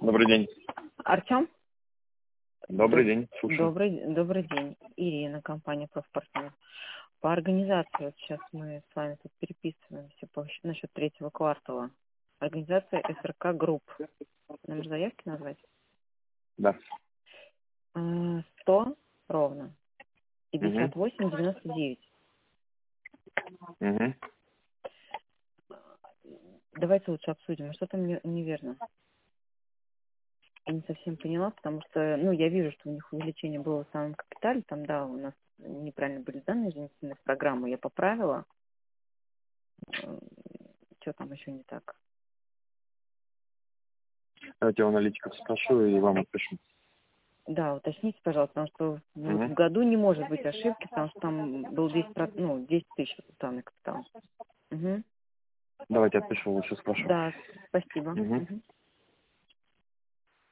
Добрый день. Артем? Добрый день. Слушаю. Добрый день. Ирина, компания «Профпартнер». По организации, вот сейчас мы с вами тут переписываемся насчет третьего квартала. Организация СРК Групп. Номер заявки назвать? Да. 100 ровно. Угу. 58,99. Угу. Давайте лучше обсудим. Что-то мне неверно. Я не совсем поняла, потому что, я вижу, что у них увеличение было в самом капитале. Там, да, у нас неправильно были данные в программу. Я поправила. Что там еще не так? Давайте у аналитиков спрошу и вам отпишу. Да, уточните, пожалуйста, потому что Угу. в году не может быть ошибки, потому что там был 10 тысяч уставный капитал. Угу. Давайте отпишу, лучше спрошу. Да, спасибо. Угу. Угу.